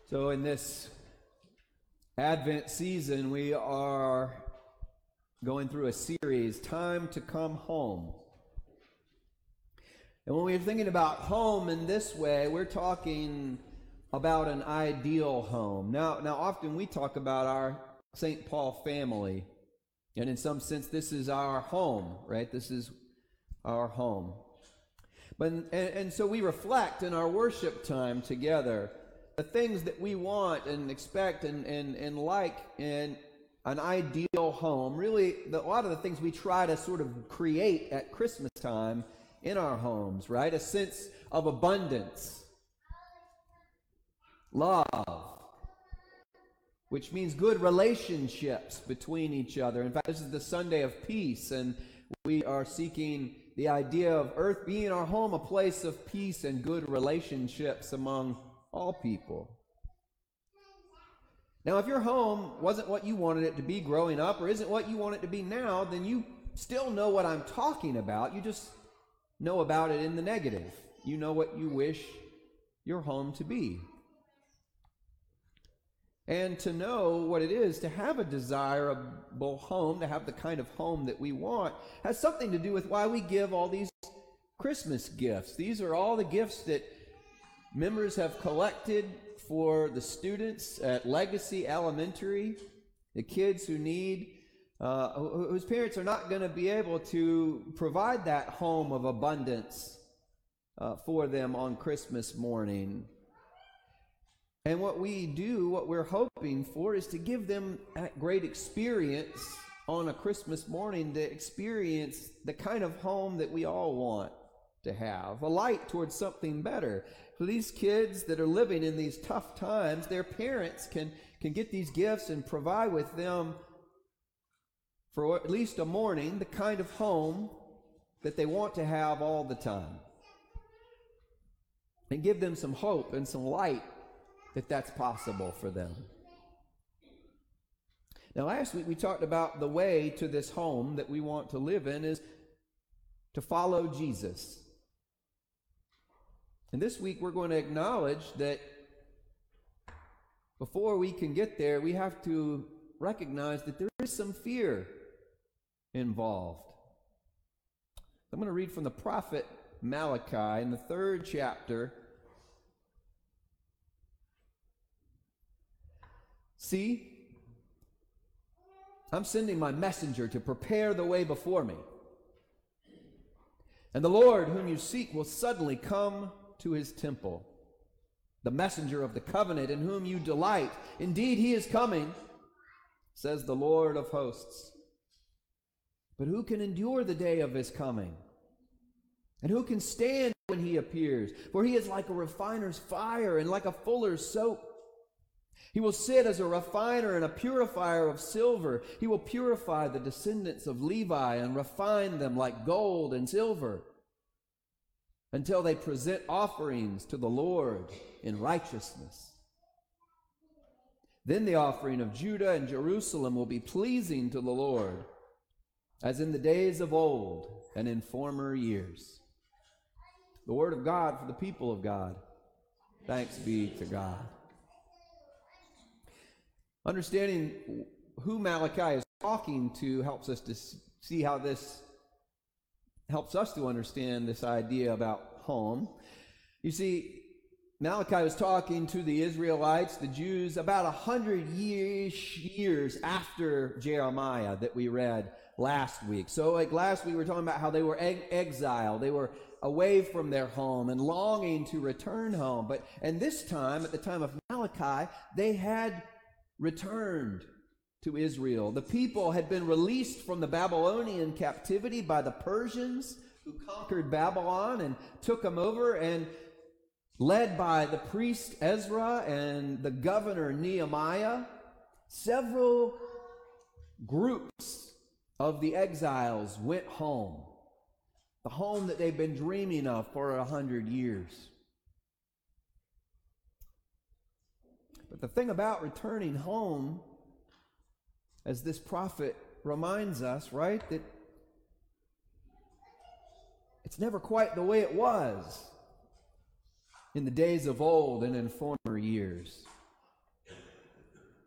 So in this Advent season, we are going through a series, Time to Come Home. And when we're thinking about home in this way, we're talking about an ideal home. Now often we talk about our St. Paul family, and in some sense this is our home, right? This is our home. And so we reflect in our worship time together the things that we want and expect and like in an ideal home. Really, a lot of the things we try to sort of create at Christmas time in our homes, right? A sense of abundance, love, which means good relationships between each other. In fact, this is the Sunday of peace, and we are seeking the idea of earth being our home, a place of peace and good relationships among all people. Now, if your home wasn't what you wanted it to be growing up, or isn't what you want it to be now, then you still know what I'm talking about. You just know about it in the negative. You know what you wish your home to be. And to know what it is to have a desirable home, to have the kind of home that we want, has something to do with why we give all these Christmas gifts. These are all the gifts that members have collected for the students at Legacy Elementary, the kids who need, whose parents are not going to be able to provide that home of abundance for them on Christmas morning. And what we're hoping for, is to give them that great experience on a Christmas morning, to experience the kind of home that we all want to have, a light towards something better. For these kids that are living in these tough times, their parents can get these gifts and provide with them for at least a morning the kind of home that they want to have all the time, and give them some hope and some light that that's possible for them. Now, last week we talked about the way to this home that we want to live in is to follow Jesus. And this week we're going to acknowledge that before we can get there, we have to recognize that there is some fear involved. I'm going to read from the prophet Malachi in the 3rd chapter. See, I'm sending my messenger to prepare the way before me. And the Lord whom you seek will suddenly come to his temple. The messenger of the covenant in whom you delight. Indeed, he is coming, says the Lord of hosts. But who can endure the day of his coming? And who can stand when he appears? For he is like a refiner's fire and like a fuller's soap. He will sit as a refiner and a purifier of silver. He will purify the descendants of Levi and refine them like gold and silver, until they present offerings to the Lord in righteousness. Then the offering of Judah and Jerusalem will be pleasing to the Lord, as in the days of old and in former years. The word of God for the people of God. Thanks be to God. Understanding who Malachi is talking to helps us to see how this helps us to understand this idea about home. You see, Malachi was talking to the Israelites, the Jews, about 100 years after Jeremiah that we read last week. So like last week we were talking about how they were exiled. They were away from their home and longing to return home. And this time, at the time of Malachi, they had returned to Israel. The people had been released from the Babylonian captivity by the Persians, who conquered Babylon and took them over, and led by the priest Ezra and the governor Nehemiah, several groups of the exiles went home, the home that they've been dreaming of for 100 years. But the thing about returning home, as this prophet reminds us, right, that it's never quite the way it was in the days of old and in former years.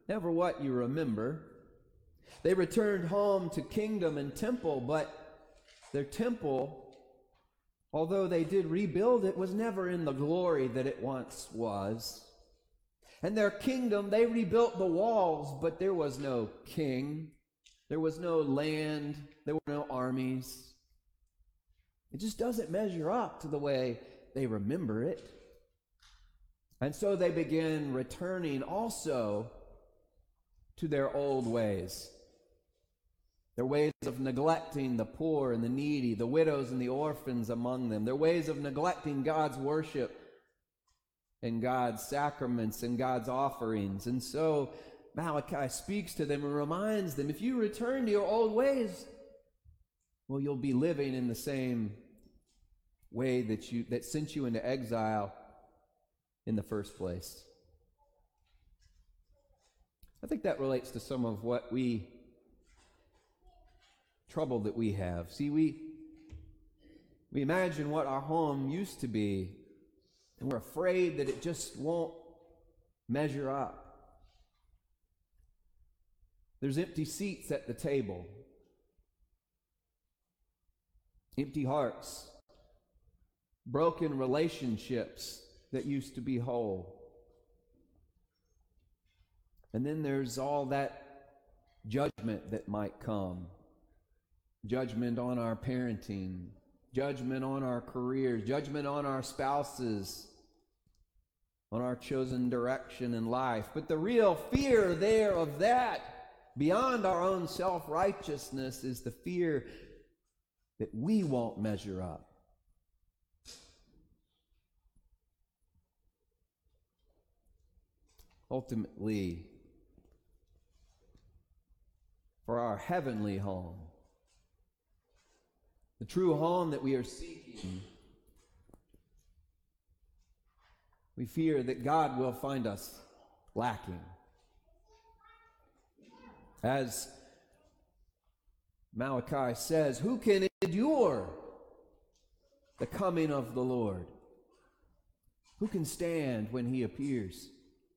never what you remember. They returned home to kingdom and temple, but their temple, although they did rebuild it, was never in the glory that it once was. And their kingdom, they rebuilt the walls, but there was no king. There was no land. There were no armies. It just doesn't measure up to the way they remember it. And so they began returning also to their old ways. Their ways of neglecting the poor and the needy, the widows and the orphans among them. Their ways of neglecting God's worship and God's sacraments and God's offerings. And so Malachi speaks to them and reminds them, if you return to your old ways, well, you'll be living in the same way that sent you into exile in the first place. I think that relates to some of what trouble that we have. See, we imagine what our home used to be, and we're afraid that it just won't measure up. There's empty seats at the table, empty hearts, broken relationships that used to be whole. And then there's all that judgment that might come. Judgment on our parenting, judgment on our careers, judgment on our spouses, on our chosen direction in life. But the real fear there of that, beyond our own self-righteousness, is the fear that we won't measure up. Ultimately, for our heavenly home, the true home that we are seeking, we fear that God will find us lacking. As Malachi says, who can endure the coming of the Lord? Who can stand when he appears?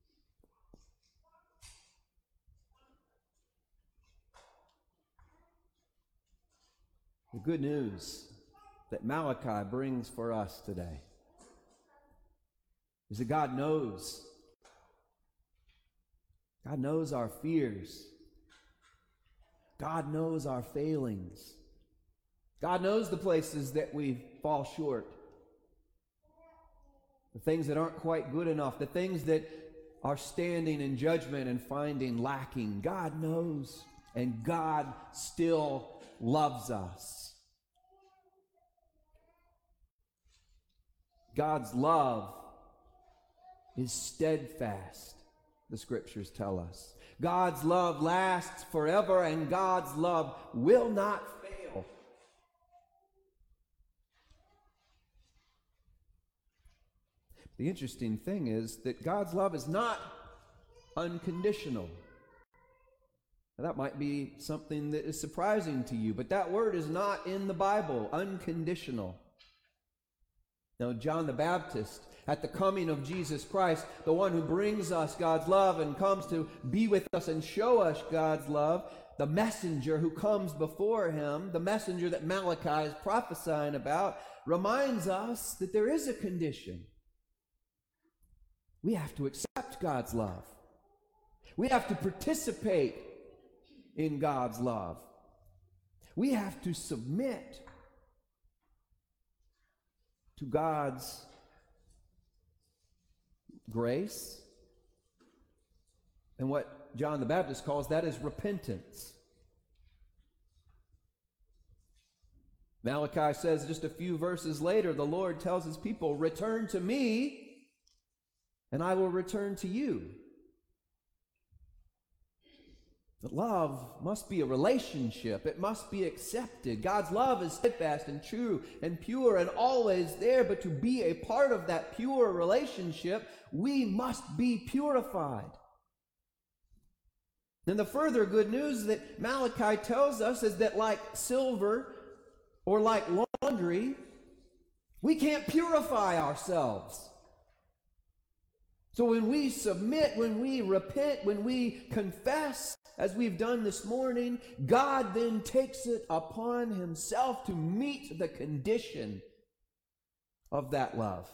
The good news that Malachi brings for us today is that God knows. God knows our fears. God knows our failings. God knows the places that we fall short. The things that aren't quite good enough. The things that are standing in judgment and finding lacking. God knows, and God still loves us. God's love is steadfast, the scriptures tell us. God's love lasts forever, and God's love will not fail. The interesting thing is that God's love is not unconditional. Now, that might be something that is surprising to you, but that word is not in the Bible, unconditional. Now, John the Baptist, at the coming of Jesus Christ, the one who brings us God's love and comes to be with us and show us God's love, the messenger who comes before him, the messenger that Malachi is prophesying about, reminds us that there is a condition. We have to accept God's love. We have to participate in God's love. We have to submit to God's grace, and what John the Baptist calls that is repentance. Malachi says just a few verses later, the Lord tells his people, return to me, and I will return to you. But love must be a relationship. It must be accepted. God's love is steadfast and true and pure and always there. But to be a part of that pure relationship, we must be purified. And the further good news that Malachi tells us is that like silver or like laundry, we can't purify ourselves. So when we submit, when we repent, when we confess, as we've done this morning, God then takes it upon himself to meet the condition of that love,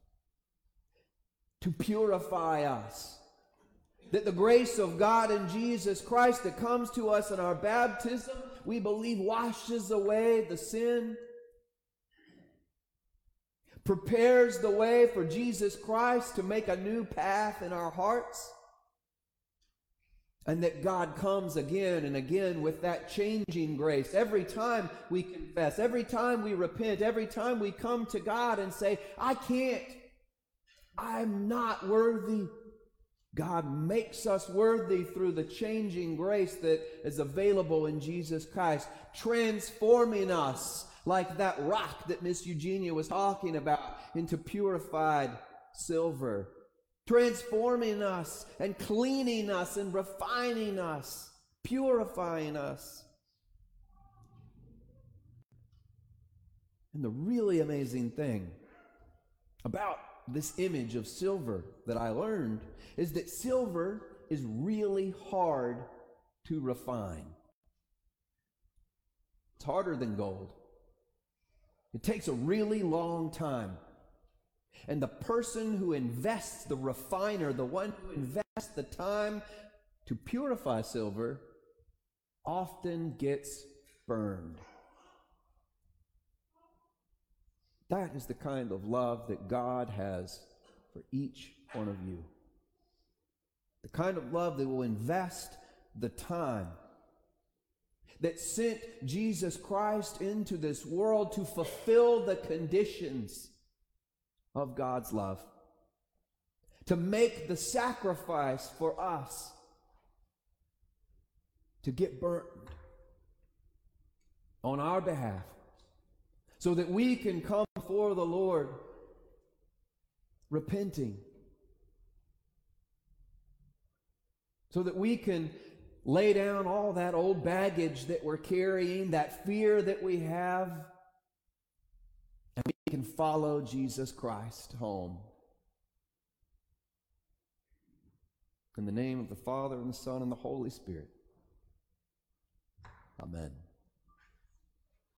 to purify us. That the grace of God in Jesus Christ that comes to us in our baptism, we believe washes away the sin, prepares the way for Jesus Christ to make a new path in our hearts, and that God comes again and again with that changing grace. Every time we confess, every time we repent, every time we come to God and say, I can't, I'm not worthy, God makes us worthy through the changing grace that is available in Jesus Christ, transforming us like that rock that Miss Eugenia was talking about into purified silver, transforming us and cleaning us and refining us, purifying us. And the really amazing thing about this image of silver that I learned is that silver is really hard to refine. It's harder than gold. It takes a really long time. And the person who invests, the refiner, the one who invests the time to purify silver, often gets burned. That is the kind of love that God has for each one of you. The kind of love that will invest the time, that sent Jesus Christ into this world to fulfill the conditions of God's love, to make the sacrifice for us, to get burned on our behalf, so that we can come before the Lord repenting, so that we can lay down all that old baggage that we're carrying, that fear that we have, and we can follow Jesus Christ home. In the name of the Father, and the Son, and the Holy Spirit. Amen.